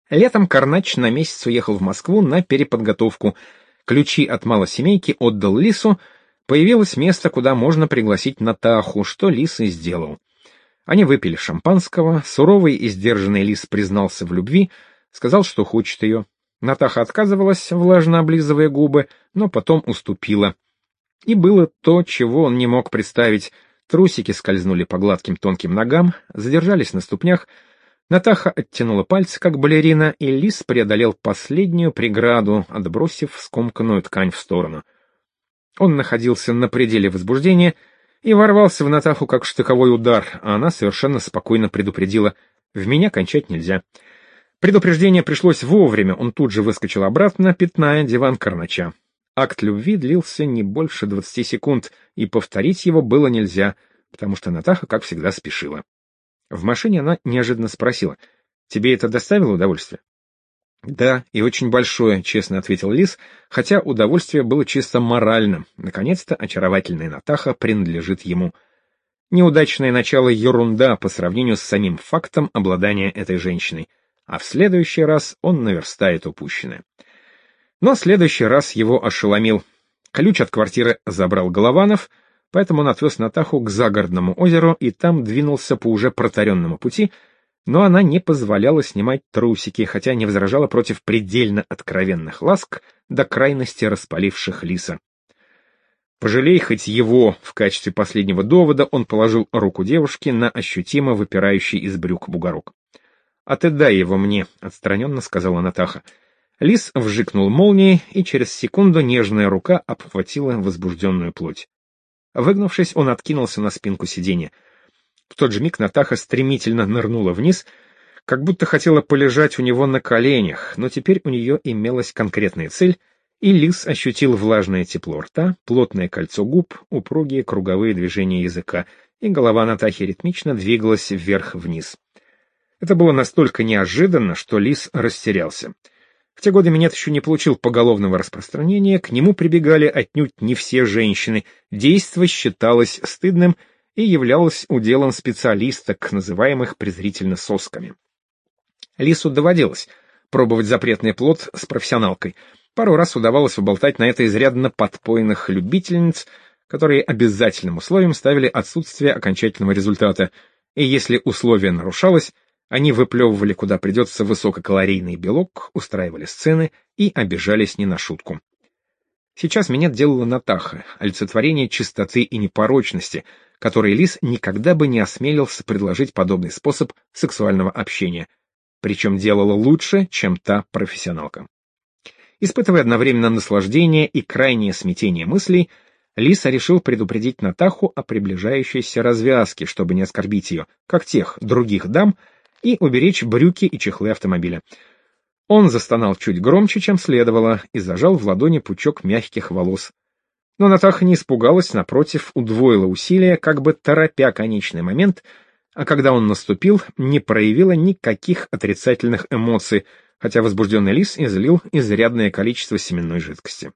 Летом Карнач на месяц уехал в Москву на переподготовку. Ключи от малосемейки отдал Лису. Появилось место, куда можно пригласить Натаху, что Лис и сделал. Они выпили шампанского, суровый и сдержанный Лис признался в любви, сказал, что хочет ее. Натаха отказывалась, влажно облизывая губы, но потом уступила. И было то, чего он не мог представить. Трусики скользнули по гладким тонким ногам, задержались на ступнях. Натаха оттянула пальцы, как балерина, и Лис преодолел последнюю преграду, отбросив скомканную ткань в сторону. Он находился на пределе возбуждения и ворвался в Натаху как штыковой удар, а она совершенно спокойно предупредила: «В меня кончать нельзя». Предупреждение пришлось вовремя, он тут же выскочил обратно, пятная диван Карнача. Акт любви длился не больше 20 секунд, и повторить его было нельзя, потому что Натаха, как всегда, спешила. В машине она неожиданно спросила: «Тебе это доставило удовольствие?» «Да, и очень большое», — честно ответил Лис, хотя удовольствие было чисто моральным. Наконец-то очаровательная Натаха принадлежит ему. Неудачное начало — ерунда по сравнению с самим фактом обладания этой женщиной, а в следующий раз он наверстает упущенное. Но следующий раз его ошеломил. Ключ от квартиры забрал Голованов, поэтому он отвез Натаху к загородному озеру и там двинулся по уже протаренному пути, но она не позволяла снимать трусики, хотя не возражала против предельно откровенных ласк, до крайности распаливших Лиса. Пожалей хоть его, в качестве последнего довода он положил руку девушки на ощутимо выпирающий из брюк бугорок. «А ты дай его мне», — отстраненно сказала Натаха. Лис вжикнул молнией, и через секунду нежная рука обхватила возбужденную плоть. Выгнувшись, он откинулся на спинку сиденья. В тот же миг Натаха стремительно нырнула вниз, как будто хотела полежать у него на коленях, но теперь у нее имелась конкретная цель, и Лис ощутил влажное тепло рта, плотное кольцо губ, упругие круговые движения языка, и голова Натахи ритмично двигалась вверх-вниз. Это было настолько неожиданно, что Лис растерялся. В те годы минет еще не получил поголовного распространения, к нему прибегали отнюдь не все женщины, действо считалось стыдным и являлось уделом специалисток, называемых презрительно сосками. Лису доводилось пробовать запретный плод с профессионалкой. Пару раз удавалось поболтать на это изрядно подпойных любительниц, которые обязательным условием ставили отсутствие окончательного результата, и если условие нарушалось, они выплевывали куда придется высококалорийный белок, устраивали сцены и обижались не на шутку. Сейчас меня делала Натаха, олицетворение чистоты и непорочности, которой Лис никогда бы не осмелился предложить подобный способ сексуального общения, причем делала лучше, чем та профессионалка. Испытывая одновременно наслаждение и крайнее смятение мыслей, Лис решил предупредить Натаху о приближающейся развязке, чтобы не оскорбить ее, как тех других дам, и уберечь брюки и чехлы автомобиля. Он застонал чуть громче, чем следовало, и зажал в ладони пучок мягких волос. Но Натаха не испугалась, напротив, удвоила усилия, как бы торопя конечный момент, а когда он наступил, не проявила никаких отрицательных эмоций, хотя возбужденный Лис излил изрядное количество семенной жидкости.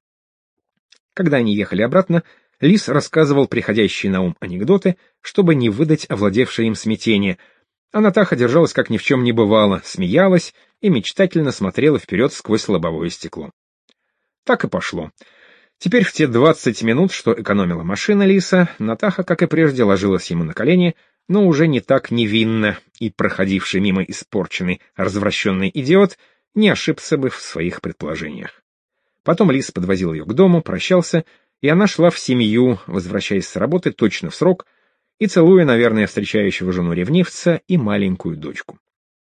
Когда они ехали обратно, Лис рассказывал приходящие на ум анекдоты, чтобы не выдать овладевшее им смятение, а Натаха держалась как ни в чем не бывало, смеялась и мечтательно смотрела вперед сквозь лобовое стекло. Так и пошло. Теперь в те 20 минут, что экономила машина Лиса, Натаха, как и прежде, ложилась ему на колени, но уже не так невинно, и проходивший мимо испорченный, развращенный идиот не ошибся бы в своих предположениях. Потом Лис подвозил ее к дому, прощался, и она шла в семью, возвращаясь с работы точно в срок, и целуя, наверное, встречающего жену ревнивца и маленькую дочку.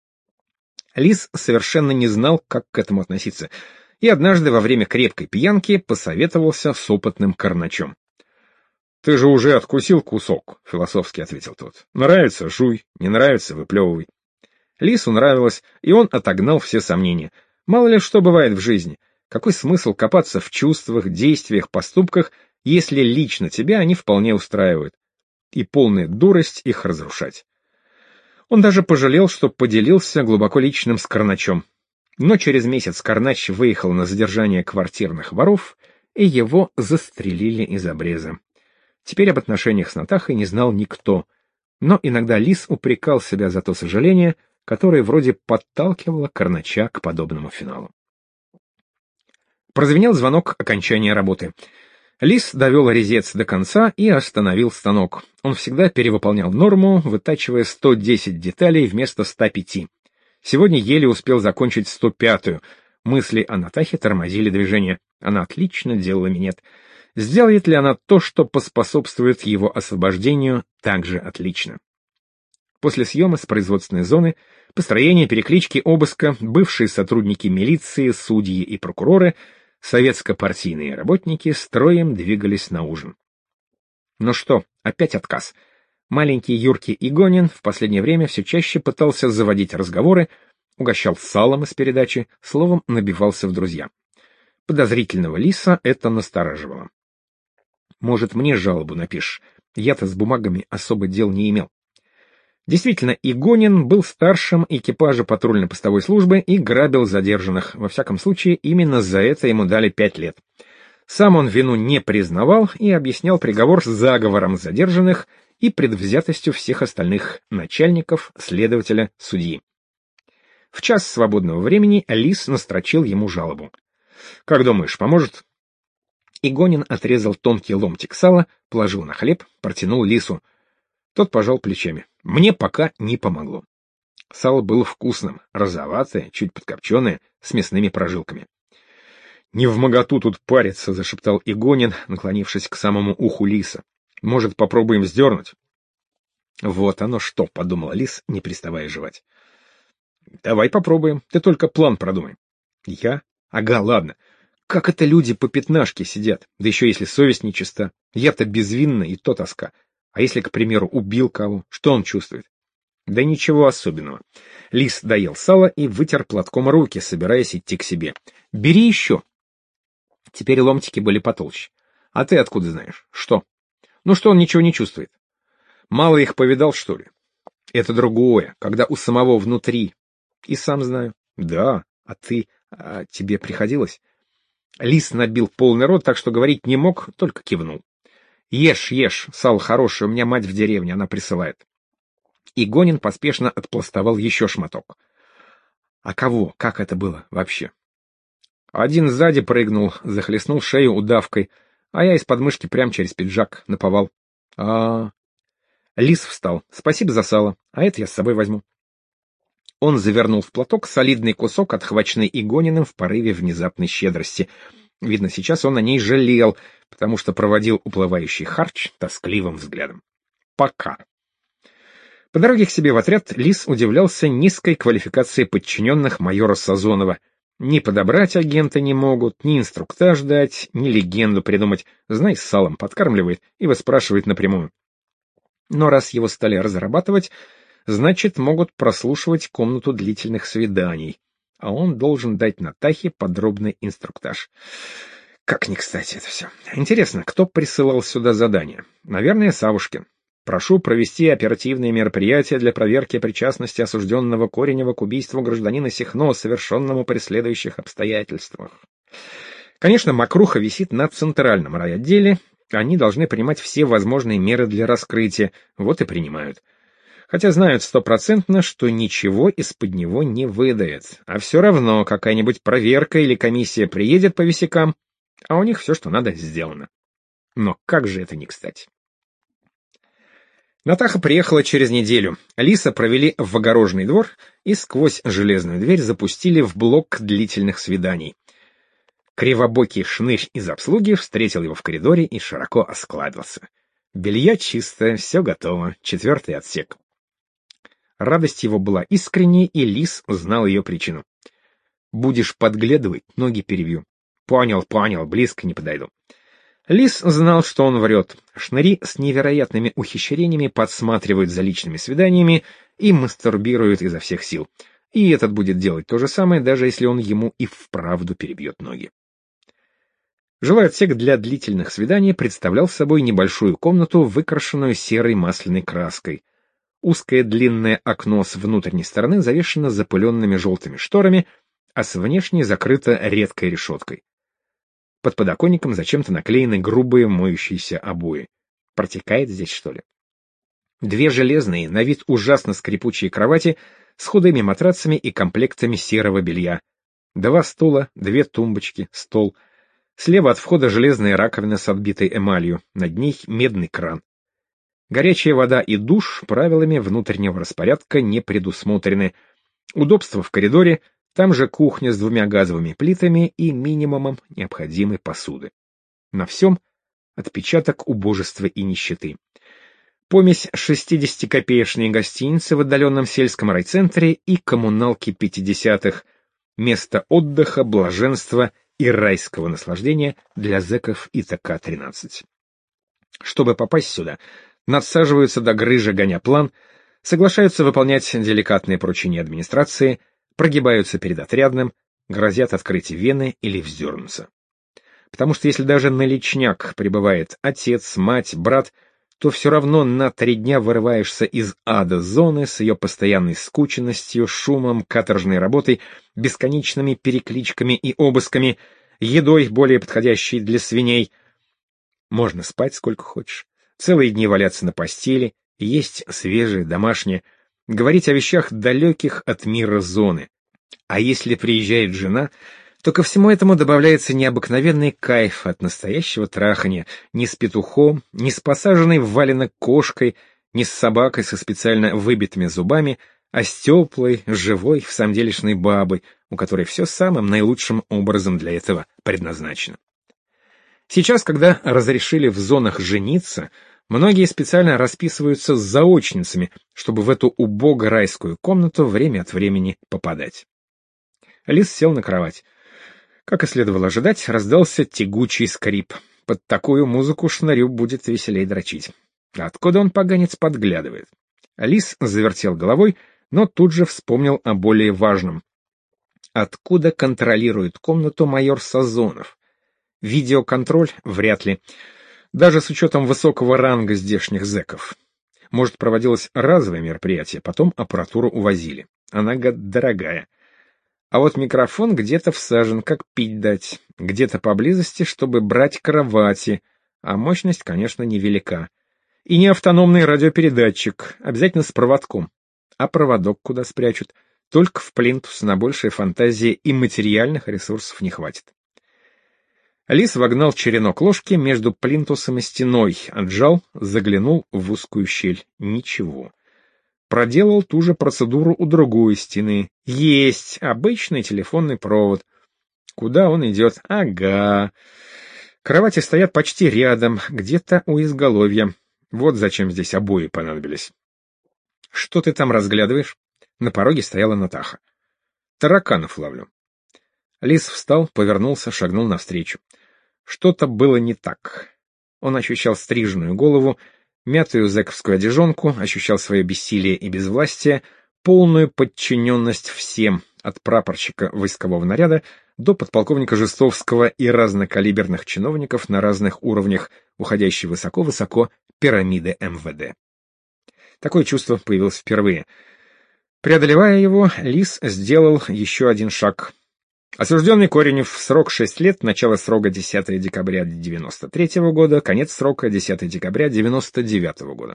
Лис совершенно не знал, как к этому относиться, и однажды во время крепкой пьянки посоветовался с опытным Карначом. «Ты же уже откусил кусок», — философски ответил тот. «Нравится — жуй, не нравится — выплевывай». Лису нравилось, и он отогнал все сомнения. Мало ли что бывает в жизни. Какой смысл копаться в чувствах, действиях, поступках, если лично тебя они вполне устраивают? И полная дурость их разрушать. Он даже пожалел, что поделился глубоко личным с Карначом. Но через месяц Карнач выехал на задержание квартирных воров, и его застрелили из обреза. Теперь об отношениях с Натахой не знал никто, но иногда Лис упрекал себя за то сожаление, которая вроде подталкивала Карнача к подобному финалу. Прозвенел звонок окончания работы. Лис довел резец до конца и остановил станок. Он всегда перевыполнял норму, вытачивая 110 деталей вместо 105. Сегодня еле успел закончить 105-ю. Мысли о Натахе тормозили движение. Она отлично делала минет. Сделает ли она то, что поспособствует его освобождению, так же отлично? После съема с производственной зоны, построения, переклички, обыска, бывшие сотрудники милиции, судьи и прокуроры, советско-партийные работники строем двигались на ужин. Ну что, опять отказ. Маленький Юрки Игонин в последнее время все чаще пытался заводить разговоры, угощал салом из передачи, словом, набивался в друзья. Подозрительного Лиса это настораживало. Может, мне жалобу напишешь? Я-то с бумагами особо дел не имел. Действительно, Игонин был старшим экипажа патрульно-постовой службы и грабил задержанных. Во всяком случае, именно за это ему дали 5 лет. Сам он вину не признавал и объяснял приговор заговором задержанных и предвзятостью всех остальных начальников, следователя, судьи. В час свободного времени Лис настрочил ему жалобу. «Как думаешь, поможет?» Игонин отрезал тонкий ломтик сала, положил на хлеб, протянул Лису. Тот пожал плечами. Мне пока не помогло. Сало было вкусным, розоватое, чуть подкопченое, с мясными прожилками. «Невмоготу тут париться», — зашептал Игонин, наклонившись к самому уху Лиса. «Может, попробуем вздернуть?» «Вот оно что», — подумал Лис, не переставая жевать. «Давай попробуем, ты только план продумай». «Я? Ага, ладно. Как это люди по пятнашке сидят, да еще если совесть нечиста. Я-то безвинна, и то тоска. А если, к примеру, убил кого, что он чувствует?» Да ничего особенного. Лис доел сало и вытер платком руки, собираясь идти к себе. «Бери еще». Теперь ломтики были потолще. «А ты откуда знаешь? Что?» «Ну что он ничего не чувствует?» «Мало их повидал, что ли?» «Это другое, когда у самого внутри». «И сам знаю». «Да, а ты... А тебе приходилось?» Лис набил полный рот, так что говорить не мог, только кивнул. «Ешь, ешь, сало хорошее, у меня мать в деревне, она присылает». Игонин поспешно отпластовал еще шматок. «А кого? Как это было вообще?» Один сзади прыгнул, захлестнул шею удавкой, а я из подмышки прямо через пиджак наповал. Лис встал. «Спасибо за сало, а это я с собой возьму». Он завернул в платок солидный кусок, отхваченный Игониным в порыве внезапной щедрости. Видно, сейчас он о ней жалел, потому что проводил уплывающий харч тоскливым взглядом. «Пока». По дороге к себе в отряд Лис удивлялся низкой квалификации подчиненных майора Сазонова. Ни подобрать агента не могут, ни инструктаж дать, ни легенду придумать. Знай, с салом подкармливает и выспрашивает напрямую. Но раз его стали разрабатывать, значит, могут прослушивать комнату длительных свиданий, а он должен дать Натахе подробный инструктаж. Как ни кстати это все. Интересно, кто присылал сюда задание? Наверное, Савушкин. Прошу провести оперативные мероприятия для проверки причастности осужденного Коренева к убийству гражданина Сихно, совершенному при следующих обстоятельствах. Конечно, мокруха висит на центральном райотделе, они должны принимать все возможные меры для раскрытия, вот и принимают. Хотя знают 100%, что ничего из-под него не выдает, а все равно какая-нибудь проверка или комиссия приедет по висякам, а у них все, что надо, сделано. Но как же это не кстати. Натаха приехала через неделю. Лиса провели в огороженный двор и сквозь железную дверь запустили в блок длительных свиданий. Кривобокий шнырь из обслуги встретил его в коридоре и широко осклабился. Белье чисто, все готово, 4-й отсек. Радость его была искренней, и Лис узнал ее причину. «Будешь подглядывать, ноги перевью». «Понял, близко не подойду». Лис знал, что он врет. Шныри с невероятными ухищрениями подсматривают за личными свиданиями и мастурбируют изо всех сил. И этот будет делать то же самое, даже если он ему и вправду перебьет ноги. Жилой отсек для длительных свиданий представлял собой небольшую комнату, выкрашенную серой масляной краской. Узкое длинное окно с внутренней стороны завешено запыленными желтыми шторами, а с внешней закрыто редкой решеткой. Под подоконником зачем-то наклеены грубые моющиеся обои. Протекает здесь, что ли? Две железные, на вид ужасно скрипучие кровати с худыми матрацами и комплектами серого белья. 2 стула, 2 тумбочки, стол. Слева от входа железная раковина с отбитой эмалью, над ней медный кран. Горячая вода и душ правилами внутреннего распорядка не предусмотрены. Удобство в коридоре, там же кухня с 2 газовыми плитами и минимумом необходимой посуды. На всем отпечаток убожества и нищеты. Помесь 60-копеечной гостиницы в отдаленном сельском райцентре и коммуналки 50-х. Место отдыха, блаженства и райского наслаждения для зэков ИТК-13. Чтобы попасть сюда, надсаживаются до грыжи, гоня план, соглашаются выполнять деликатные поручения администрации, прогибаются перед отрядным, грозят открыть вены или вздернуться. Потому что если даже на личняк прибывает отец, мать, брат, то все равно на 3 дня вырываешься из ада зоны с ее постоянной скученностью, шумом, каторжной работой, бесконечными перекличками и обысками, едой, более подходящей для свиней. Можно спать сколько хочешь, целые дни валяться на постели, есть свежее, домашнее, говорить о вещах далеких от мира зоны. А если приезжает жена, то ко всему этому добавляется необыкновенный кайф от настоящего трахания, не с петухом, не с посаженной в валенок кошкой, не с собакой со специально выбитыми зубами, а с теплой, живой, всамделишной бабой, у которой все самым наилучшим образом для этого предназначено. Сейчас, когда разрешили в зонах жениться, многие специально расписываются с заочницами, чтобы в эту убого-райскую комнату время от времени попадать. Лис сел на кровать. Как и следовало ожидать, раздался тягучий скрип. Под такую музыку шнырю будет веселей дрочить. Откуда он, поганец, подглядывает? Лис завертел головой, но тут же вспомнил о более важном. Откуда контролирует комнату майор Сазонов? Видеоконтроль? Вряд ли. Даже с учетом высокого ранга здешних зэков. Может, проводилось разовое мероприятие, потом аппаратуру увозили. Она, гад, дорогая. А вот микрофон где-то всажен, как пить дать, где-то поблизости, чтобы брать кровати, а мощность, конечно, невелика. И не автономный радиопередатчик, обязательно с проводком. А проводок куда спрячут? Только в плинтус, на большей фантазии и материальных ресурсов не хватит. Лис вогнал черенок ложки между плинтусом и стеной, отжал, заглянул в узкую щель. Ничего. Проделал ту же процедуру у другой стены. Есть обычный телефонный провод. Куда он идет? Ага. Кровати стоят почти рядом, где-то у изголовья. Вот зачем здесь обои понадобились. Что ты там разглядываешь? На пороге стояла Натаха. Тараканов ловлю. Лис встал, повернулся, шагнул навстречу. Что-то было не так. Он ощущал стриженную голову, мятую зэковскую одежонку, ощущал свое бессилие и безвластие, полную подчиненность всем, от прапорщика войскового наряда до подполковника Жестовского и разнокалиберных чиновников на разных уровнях, уходящей высоко-высоко пирамиды МВД. Такое чувство появилось впервые. Преодолевая его, Лис сделал еще один шаг. Осужденный Коренев, срок 6 лет, начало срока 10 декабря 93 года, конец срока 10 декабря 99 года.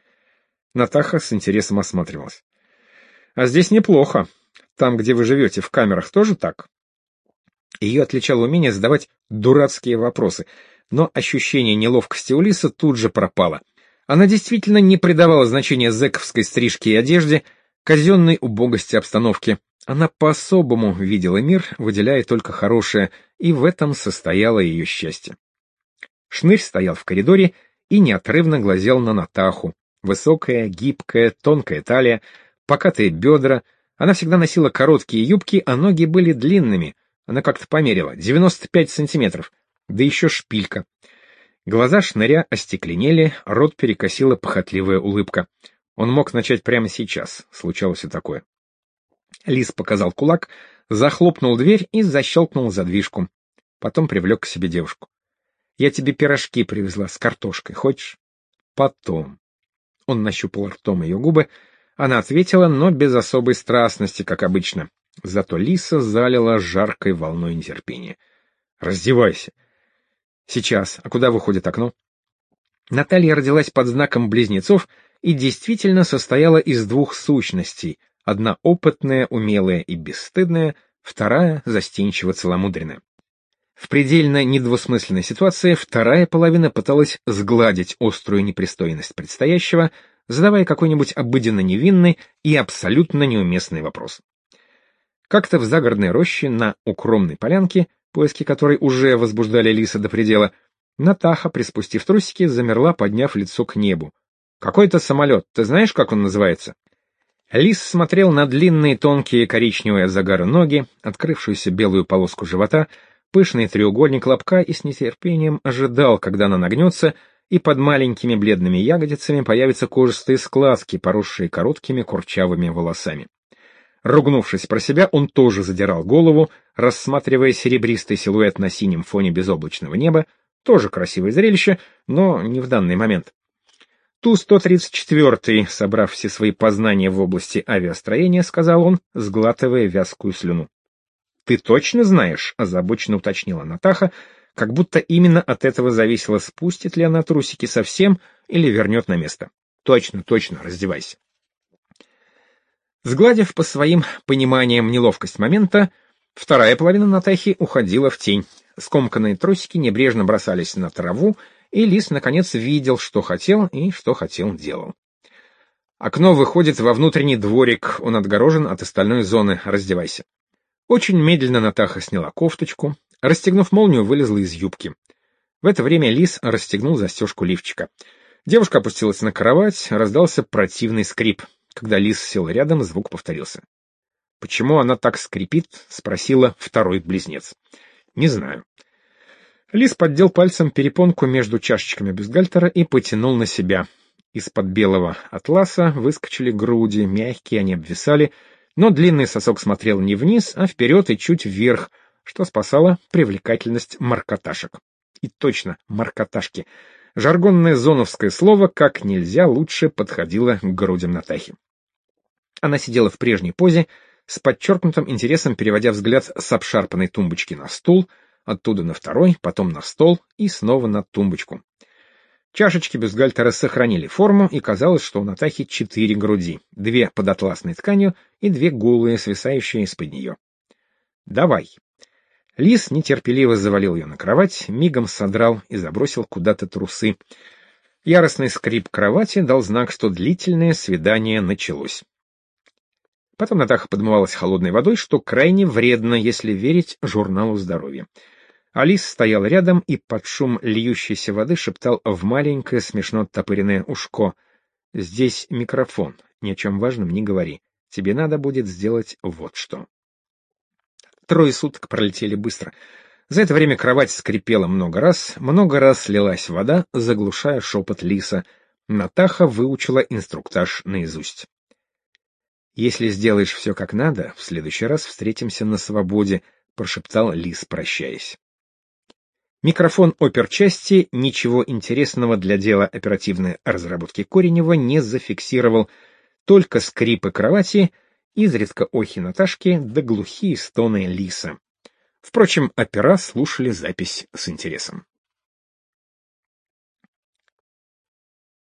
Натаха с интересом осматривалась. А здесь неплохо. Там, где вы живете, в камерах, тоже так? Ее отличало умение задавать дурацкие вопросы, но ощущение неловкости у Лиса тут же пропало. Она действительно не придавала значения зэковской стрижке и одежде, казенной убогости обстановки. Она по-особому видела мир, выделяя только хорошее, и в этом состояло ее счастье. Шнырь стоял в коридоре и неотрывно глазел на Натаху. Высокая, гибкая, тонкая талия, покатые бедра. Она всегда носила короткие юбки, а ноги были длинными. Она как-то померила, 95 сантиметров. Да еще шпилька. Глаза Шныря остекленели, рот перекосила похотливая улыбка. Он мог начать прямо сейчас, случалось и такое. Лис показал кулак, захлопнул дверь и защелкнул задвижку. Потом привлек к себе девушку. «Я тебе пирожки привезла с картошкой, хочешь?» «Потом». Он нащупал ртом ее губы. Она ответила, но без особой страстности, как обычно. Зато Лиса залила жаркой волной нетерпения. «Раздевайся». «Сейчас. А куда выходит окно?» Наталья родилась под знаком близнецов и действительно состояла из 2 сущностей Одна опытная, умелая и бесстыдная, вторая застенчиво целомудренная. В предельно недвусмысленной ситуации вторая половина пыталась сгладить острую непристойность предстоящего, задавая какой-нибудь обыденно невинный и абсолютно неуместный вопрос. Как-то в загородной роще на укромной полянке, поиски которой уже возбуждали Лиса до предела, Натаха, приспустив трусики, замерла, подняв лицо к небу. «Какой-то самолет, ты знаешь, как он называется?» Лис смотрел на длинные тонкие коричневые от загара ноги, открывшуюся белую полоску живота, пышный треугольник лобка и с нетерпением ожидал, когда она нагнется, и под маленькими бледными ягодицами появятся кожистые складки, поросшие короткими курчавыми волосами. Ругнувшись про себя, он тоже задирал голову, рассматривая серебристый силуэт на синем фоне безоблачного неба, тоже красивое зрелище, но не в данный момент. Ту-134, собрав все свои познания в области авиастроения, сказал он, сглатывая вязкую слюну. «Ты точно знаешь?» — озабоченно уточнила Натаха, как будто именно от этого зависело, спустит ли она трусики совсем или вернет на место. «Точно, точно, раздевайся». Сгладив по своим пониманиям неловкость момента, вторая половина Натахи уходила в тень. Скомканные трусики небрежно бросались на траву, и Лис наконец видел, что хотел и что хотел делал. Окно выходит во внутренний дворик, он отгорожен от остальной зоны, раздевайся. Очень медленно Натаха сняла кофточку, расстегнув молнию, вылезла из юбки. В это время Лис расстегнул застежку лифчика. Девушка опустилась на кровать, раздался противный скрип. Когда Лис сел рядом, звук повторился. «Почему она так скрипит?» — спросила второй близнец. «Не знаю». Лис поддел пальцем перепонку между чашечками бюстгальтера и потянул на себя. Из-под белого атласа выскочили груди, мягкие, они обвисали, но длинный сосок смотрел не вниз, а вперед и чуть вверх, что спасало привлекательность маркоташек. И точно, маркоташки. Жаргонное зоновское слово как нельзя лучше подходило к грудям Натахи. Она сидела в прежней позе, с подчеркнутым интересом переводя взгляд с обшарпанной тумбочки на стул, оттуда на второй, потом на стол и снова на тумбочку. Чашечки бюстгальтера сохранили форму, и казалось, что у Натахи 4 груди, 2 под атласной тканью и 2 голые, свисающие из-под нее. «Давай». Лис нетерпеливо завалил ее на кровать, мигом содрал и забросил куда-то трусы. Яростный скрип кровати дал знак, что длительное свидание началось. Потом Натаха подмывалась холодной водой, что крайне вредно, если верить журналу здоровья. Алис стоял рядом и под шум льющейся воды шептал в маленькое смешно оттопыренное ушко. «Здесь микрофон, ни о чем важном не говори. Тебе надо будет сделать вот что». 3 суток пролетели быстро. За это время кровать скрипела много раз лилась вода, заглушая шепот Лиса. Натаха выучила инструктаж наизусть. «Если сделаешь все как надо, в следующий раз встретимся на свободе», — прошептал Лис, прощаясь. Микрофон оперчасти ничего интересного для дела оперативной разработки Коренева не зафиксировал, только скрипы кровати, изредка охи Наташки да глухие стоны Лиса. Впрочем, опера слушали запись с интересом.